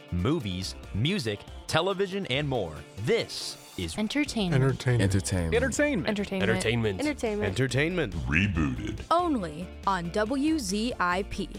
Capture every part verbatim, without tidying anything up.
movies, music, television, and more. This is Entertainment. Entertainment. Entertainment. Entertainment. Entertainment. Entertainment. Entertainment. Entertainment. Rebooted. Only on W Z I P.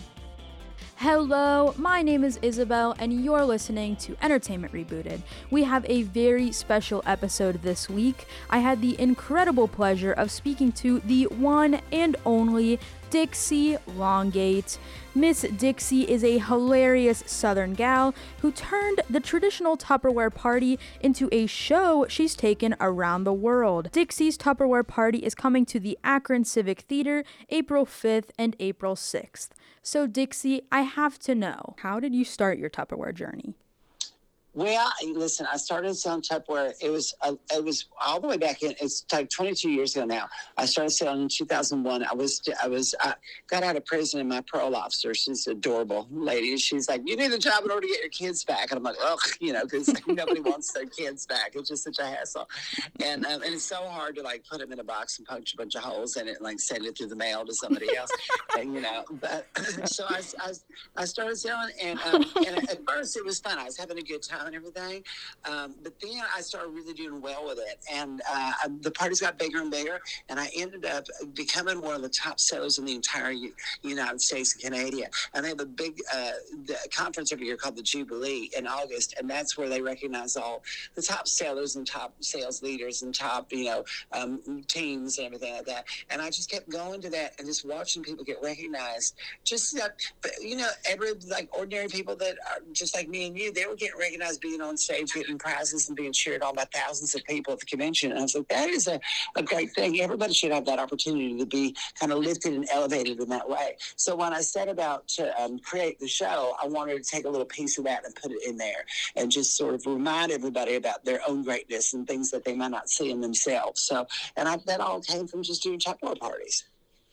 Hello, my name is Isabel, and you're listening to Entertainment Rebooted. We have a very special episode this week. I had the incredible pleasure of speaking to the one and only Dixie Longate. Miss Dixie is a hilarious Southern gal who turned the traditional Tupperware party into a show she's taken around the world. Dixie's Tupperware party is coming to the Akron Civic Theater April fifth and April sixth. So Dixie, I have to know, how did you start your Tupperware journey? Well, listen, I started selling Tupperware. It was uh, it was all the way back in. It's like twenty-two years ago now. I started selling in two thousand one. I was I was I got out of prison, and my parole officer, she's an adorable lady. She's like, "You need a job in order to get your kids back." And I'm like, "Oh, you know, because nobody wants their kids back. It's just such a hassle." And um, and it's so hard to like put them in a box and punch a bunch of holes in it and like send it through the mail to somebody else. And you know, but so I, I, I started selling, and um, and at first it was fun. I was having a good time and everything, um, but then I started really doing well with it, and uh, the parties got bigger and bigger, and I ended up becoming one of the top sellers in the entire U- United States and Canada. And they have a big uh, the conference every year called the Jubilee in August, and that's where they recognize all the top sellers and top sales leaders and top, you know, um, teams and everything like that. And I just kept going to that and just watching people get recognized. Just that, you know, every like ordinary people that are just like me and you, they were getting recognized being on stage, getting prizes and being cheered on by thousands of people at the convention. And I was like, that is a, a great thing. Everybody should have that opportunity to be kind of lifted and elevated in that way. So when I set about to um, create the show, I wanted to take a little piece of that and put it in there and just sort of remind everybody about their own greatness and things that they might not see in themselves. So, and I, that all came from just doing Tupperware parties.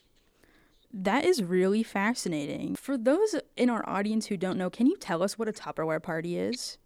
That is really fascinating. For those in our audience who don't know, can you tell us what a Tupperware party is?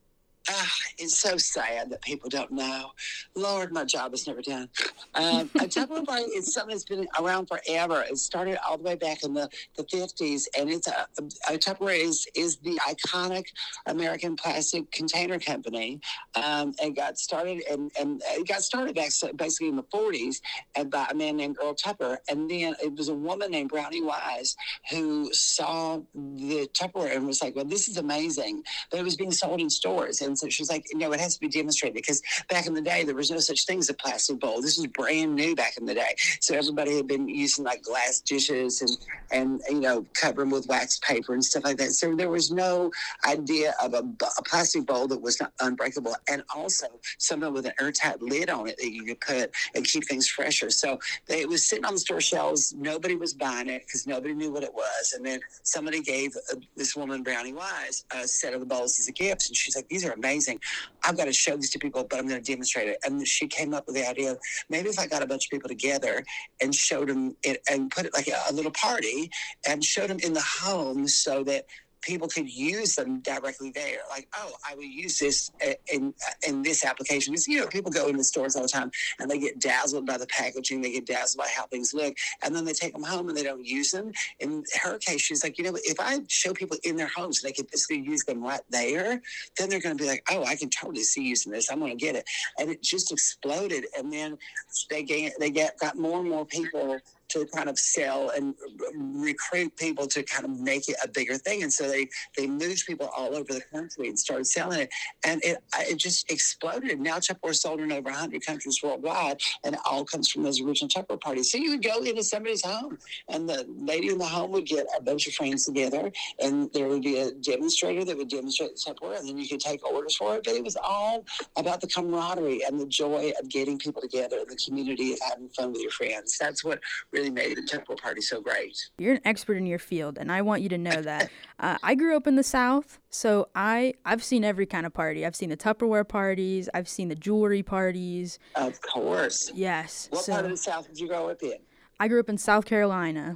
Ah, it's so sad that people don't know. Lord, my job is never done. Um, a Tupperware party is something that's been around forever. It started all the way back in the, the fifties, and it's a, a Tupperware is is the iconic American plastic container company. Um, it got started and and it got started back basically in the forties and by a man named Earl Tupper, and then it was a woman named Brownie Wise who saw the Tupperware and was like, "Well, this is amazing," but it was being sold in stores. And so she's like, no, it has to be demonstrated because back in the day, there was no such thing as a plastic bowl. This was brand new back in the day. So everybody had been using like glass dishes and, and you know, cover them with wax paper and stuff like that. So there was no idea of a, a plastic bowl that was not unbreakable, and also something with an airtight lid on it that you could put and keep things fresher. So they, it was sitting on the store shelves. Nobody was buying it because nobody knew what it was. And then somebody gave uh, this woman, Brownie Wise, a set of the bowls as a gift. And she's like, these are amazing. I've got to show these to people, but I'm going to demonstrate it. And she came up with the idea of maybe if I got a bunch of people together and showed them it and put it like a, a little party and showed them in the home so that people could use them directly there. Like, oh, I will use this in in this application. Because, you know, people go into stores all the time and they get dazzled by the packaging. They get dazzled by how things look. And then they take them home and they don't use them. In her case, she's like, you know, if I show people in their homes and they can basically use them right there, then they're going to be like, oh, I can totally see using this. I'm going to get it. And it just exploded. And then they get, they get got more and more people to kind of sell and recruit people to kind of make it a bigger thing. And so they, they moved people all over the country and started selling it. And it it just exploded. Now Tupperware sold in over one hundred countries worldwide, and it all comes from those original Tupperware parties. So you would go into somebody's home, and the lady in the home would get a bunch of friends together, and there would be a demonstrator that would demonstrate the Tupperware, and then you could take orders for it. But it was all about the camaraderie and the joy of getting people together in the community of having fun with your friends. That's what really made the Tupperware party so great. You're an expert in your field, and I want you to know that. uh, I grew up in the South, so I, I've seen every kind of party. I've seen the Tupperware parties. I've seen the jewelry parties. Of course. Yes. What so, part of the South did you grow up in? I grew up in South Carolina.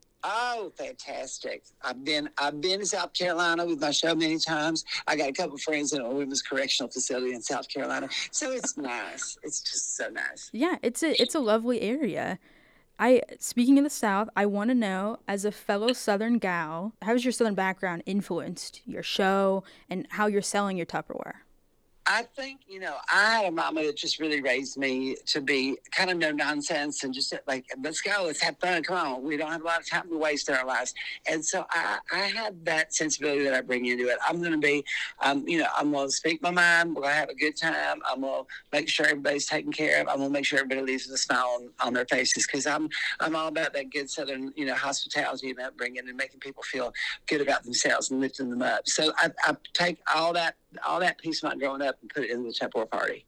Oh, fantastic. I've been I've been to South Carolina with my show many times. I got a couple of friends in a women's correctional facility in South Carolina. So it's nice. It's just so nice. Yeah, it's a it's a lovely area. I speaking of the South, I want to know, as a fellow Southern gal, how has your Southern background influenced your show and how you're selling your Tupperware? I think, you know, I had a mama that just really raised me to be kind of no nonsense and just like, let's go, let's have fun. Come on. We don't have a lot of time to waste in our lives. And so I, I had that sensibility that I bring into it. I'm going to be, um, you know, I'm going to speak my mind. We're going to have a good time. I'm going to make sure everybody's taken care of. I'm going to make sure everybody leaves with a smile on, on their faces, because I'm, I'm all about that good Southern, you know, hospitality and upbringing and making people feel good about themselves and lifting them up. So I, I take all that, all that piece of my growing up and put it in the Tupperware party.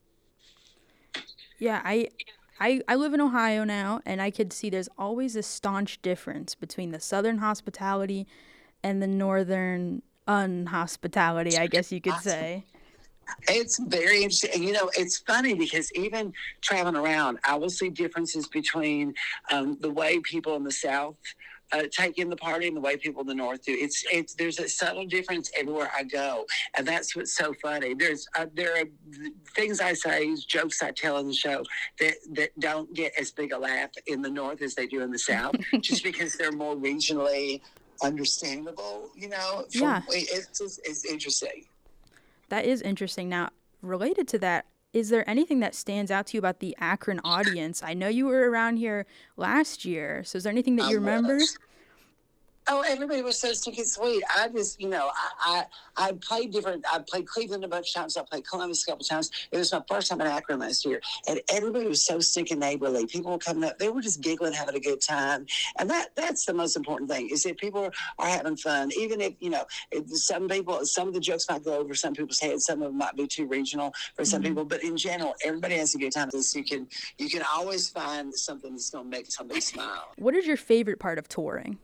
Yeah, I, I I live in Ohio now, and I could see there's always a staunch difference between the Southern hospitality and the Northern unhospitality, I guess you could say. It's very interesting. And, you know, it's funny because even traveling around, I will see differences between um, the way people in the South Uh, take in the party and the way people in the North do. It's it's there's a subtle difference everywhere I go, and that's what's so funny. There's uh, there are things I say, jokes I tell in the show that that don't get as big a laugh in the North as they do in the South, just because they're more regionally understandable. You know, from, yeah, it's just, it's interesting. That is interesting. Now, related to that, is there anything that stands out to you about the Akron audience? I know you were around here last year, so is there anything that you remember? Oh, everybody was so stinking sweet. I just, you know, I, I I played different. I played Cleveland a bunch of times. I played Columbus a couple of times. It was my first time in Akron last year, and everybody was so stinking neighborly. People were coming up. They were just giggling, having a good time, and that that's the most important thing. Is that people are having fun, even if you know if some people. Some of the jokes might go over some people's heads. Some of them might be too regional for some mm-hmm. people, but in general, everybody has a good time. So you can you can always find something that's going to make somebody smile. What is your favorite part of touring?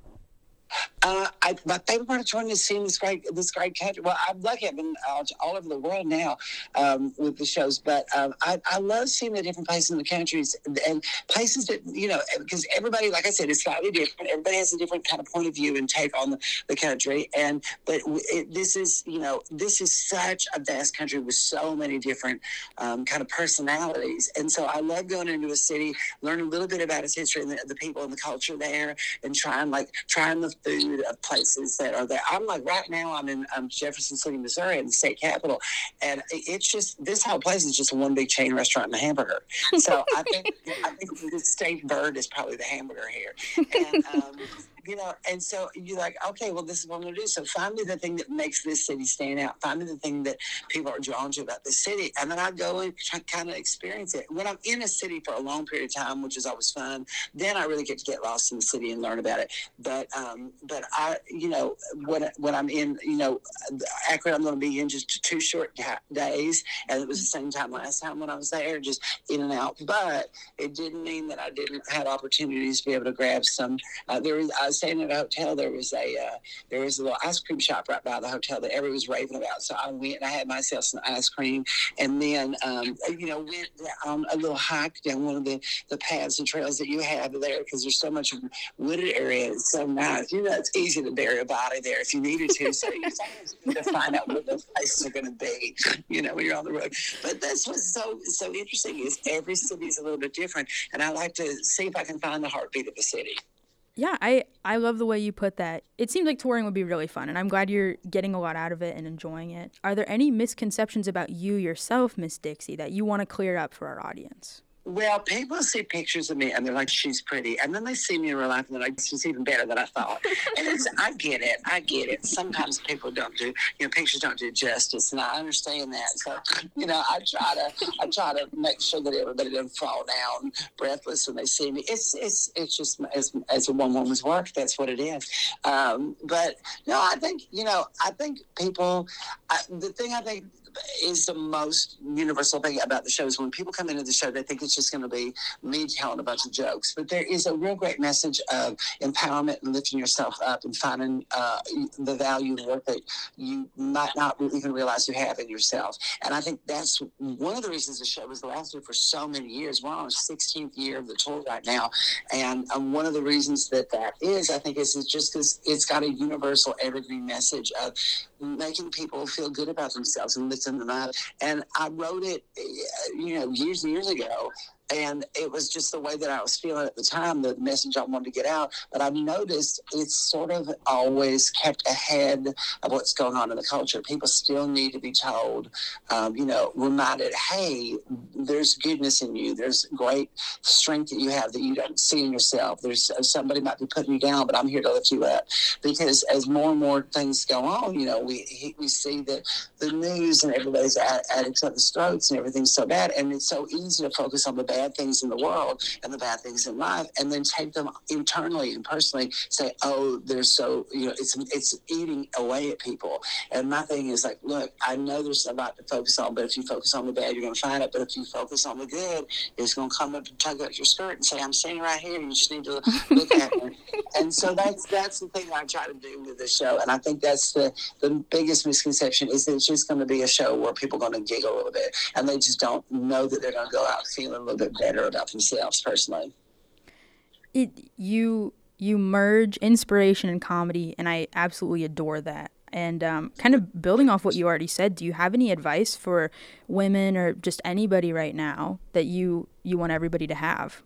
Uh, I, my favorite part of touring is seeing this great, this great country. Well, I'm lucky. I've been uh, all over the world now um, with the shows, but um, I, I love seeing the different places in the countries and places that, you know, because everybody, like I said, is slightly different. Everybody has a different kind of point of view and take on the, the country. And, but it, this is, you know, this is such a vast country with so many different um, kind of personalities. And so I love going into a city, learning a little bit about its history and the, the people and the culture there, and trying like, trying the food of places that are there. I'm like, right now I'm in um, Jefferson City, Missouri, in the state capital, and it's just, this whole place is just one big chain restaurant and a hamburger. So I think I think the state bird is probably the hamburger here. And um, you know, and so you're like, okay, well, this is what I'm going to do. So find me the thing that makes this city stand out. Find me the thing that people are drawn to about this city. And then I go and try, kind of experience it. When I'm in a city for a long period of time, which is always fun, then I really get to get lost in the city and learn about it. But, um, but I, you know, when, when I'm in, you know, Akron, I'm going to be in just two short days. And it was the same time last time when I was there, just in and out. But it didn't mean that I didn't have opportunities to be able to grab some. Uh, there was, I was staying at a hotel. There was a uh, there was a little ice cream shop right by the hotel that everyone was raving about. So I went and I had myself some ice cream, and then um, you know went on a little hike down one of the, the paths and trails that you have there, because there's so much wooded area. It's so nice. You know, it's easy to bury a body there if you needed to. So you need to find out what those places are going to be. You know, when you're on the road. But that's what's so so interesting is every city is a little bit different, and I like to see if I can find the heartbeat of a city. Yeah, I, I love the way you put that. It seems like touring would be really fun, and I'm glad you're getting a lot out of it and enjoying it. Are there any misconceptions about you yourself, Miss Dixie, that you want to clear up for our audience? Well, people see pictures of me and they're like, she's pretty. And then they see me in real life and they're like, she's even better than I thought. And it's, I get it. I get it. Sometimes people don't do, you know, pictures don't do justice. And I understand that. So, you know, I try to, I try to make sure that everybody doesn't fall down breathless when they see me. It's, it's, it's just as, as a one woman's work. That's what it is. Um, but no, I think, you know, I think people, I, the thing I think, is the most universal thing about the show is when people come into the show, they think it's just going to be me telling a bunch of jokes. But there is a real great message of empowerment and lifting yourself up and finding uh, the value and work that you might not even realize you have in yourself. And I think that's one of the reasons the show has lasted for so many years. We're on our sixteenth year of the tour right now. And um, one of the reasons that that is, I think, is, is just because it's got a universal evergreen message of making people feel good about themselves and lifting them up. And I wrote it, you know, years and years ago And it was just the way that I was feeling at the time, the message I wanted to get out. But I've noticed it's sort of always kept ahead of what's going on in the culture. People still need to be told, um, you know, reminded, hey, there's goodness in you. There's great strength that you have that you don't see in yourself. There's uh, somebody might be putting you down, but I'm here to lift you up. Because as more and more things go on, you know, we we see that the news and everybody's at, at each other's throats and everything's so bad. And it's so easy to focus on the bad things in the world and the bad things in life, and then take them internally and personally, say, oh, they're so, you know, it's it's eating away at people. And my thing is like, look, I know there's a lot to focus on, but if you focus on the bad, you're going to find it. But if you focus on the good, it's going to come up and tug at your skirt and say, I'm sitting right here. You just need to look at me. And so that's that's the thing I try to do with this show. And I think that's the, the biggest misconception, is that it's just going to be a show where people are going to giggle a little bit, and they just don't know that they're going to go out feeling a little bit better about themselves personally. It you you merge inspiration and comedy, and I absolutely adore that. And um, kind of building off what you already said, do you have any advice for women or just anybody right now that you you want everybody to have?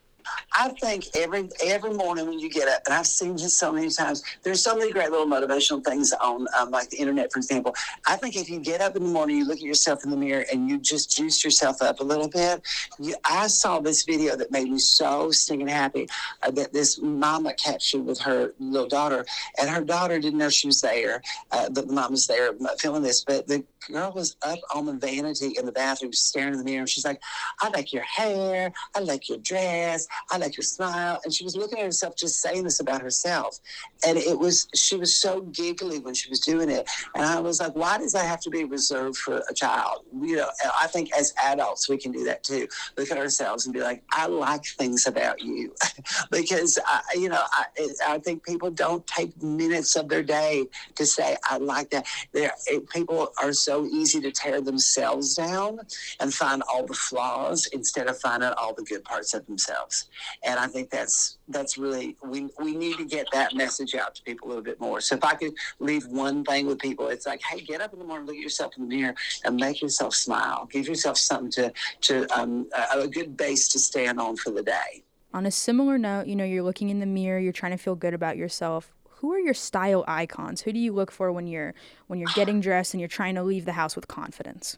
I think every every morning when you get up, and I've seen this so many times, there's so many great little motivational things on um, like the internet, for example. I think if you get up in the morning, you look at yourself in the mirror and you just juice yourself up a little bit. You, I saw this video that made me so stinking happy, uh, that this mama captured with her little daughter, and her daughter didn't know she was there, uh, the mom was there filming this, but the girl was up on the vanity in the bathroom staring in the mirror, and she's like, I like your hair, I like your dress, I like your smile. And she was looking at herself, just saying this about herself. And it was, she was so giggly when she was doing it. And I was like, why does that have to be reserved for a child? You know, I think as adults, we can do that too. Look at ourselves and be like, I like things about you. Because, I, you know, I, I think people don't take minutes of their day to say, I like that. They're, it, people are so easy to tear themselves down and find all the flaws instead of finding all the good parts of themselves. And I think that's that's really, we we need to get that message out to people a little bit more. So if I could leave one thing with people, it's like, hey, get up in the morning, look at yourself in the mirror, and make yourself smile. Give yourself something to, to um, a, a good base to stand on for the day. On a similar note, you know, you're looking in the mirror, you're trying to feel good about yourself. Who are your style icons? Who do you look for when you're when you're getting dressed and you're trying to leave the house with confidence?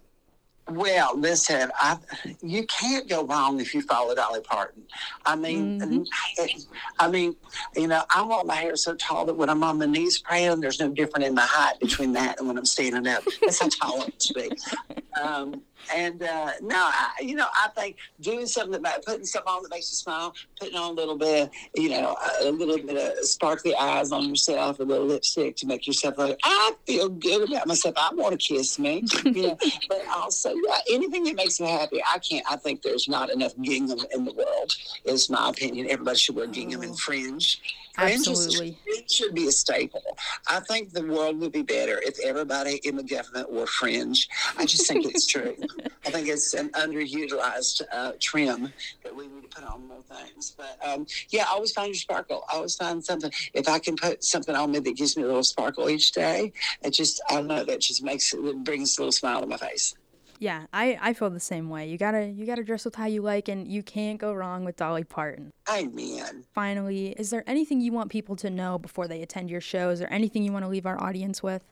Well, listen, I, you can't go wrong if you follow Dolly Parton. I mean, mm-hmm. it, I mean, you know, I want my hair so tall that when I'm on my knees praying, there's no difference in my height between that and when I'm standing up. That's how tall it should be. Um, and uh, no, I, you know, I think doing something that, putting something on that makes you smile, putting on a little bit, you know, a little bit of sparkly eyes on yourself, a little lipstick to make yourself like, I feel good about myself. I want to kiss me, you know. But also, yeah, anything that makes me happy. I can't. I think there's not enough gingham in the world, is my opinion. Everybody should wear gingham and fringe. Fringe Absolutely. It should be a staple. I think the world would be better if everybody in the government wore fringe. I just think it's true. I think it's an underutilized uh, trim that we need to put on more things. But um, yeah, I always find your sparkle. I always find something. If I can put something on me that gives me a little sparkle each day, it just, I don't know, that just makes it, it brings a little smile to my face. Yeah, I, I feel the same way. You gotta you gotta dress with how you like, and you can't go wrong with Dolly Parton. Amen. Finally, is there anything you want people to know before they attend your shows, or anything you want to leave our audience with?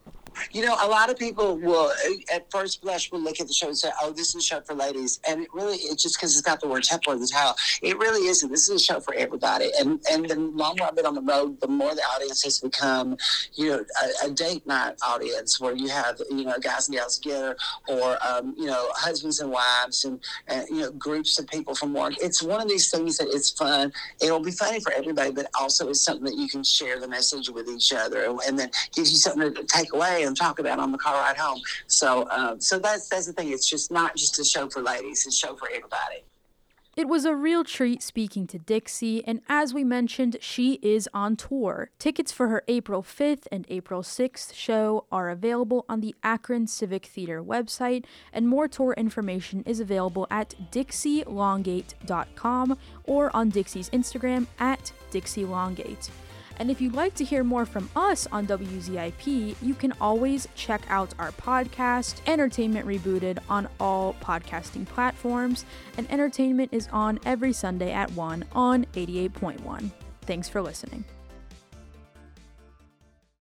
You know, a lot of people will, at first blush, will look at the show and say, oh, this is a show for ladies. And it really, it's just because it's got the word Templar in the title. It really isn't. This is a show for everybody. And and the longer I've been on the road, the more the audience has become, you know, a, a date night audience where you have, you know, guys and gals together, or, um, you know, husbands and wives, and, and, you know, groups of people from work. It's one of these things that it's fun. It'll be funny for everybody, but also it's something that you can share the message with each other, and, and then gives you something to take away and talk about on the car ride home. So uh, so that's that's the thing. It's just not just a show for ladies. It's a show for everybody. It was a real treat speaking to Dixie, and as we mentioned, she is on tour. Tickets for her April fifth and April sixth show are available on the Akron Civic Theater website, and more tour information is available at dixie longate dot com or on Dixie's Instagram at Dixie Longate. And if you'd like to hear more from us on W Z I P, you can always check out our podcast, Entertainment Rebooted, on all podcasting platforms. And Entertainment is on every Sunday at one on eighty-eight point one. Thanks for listening.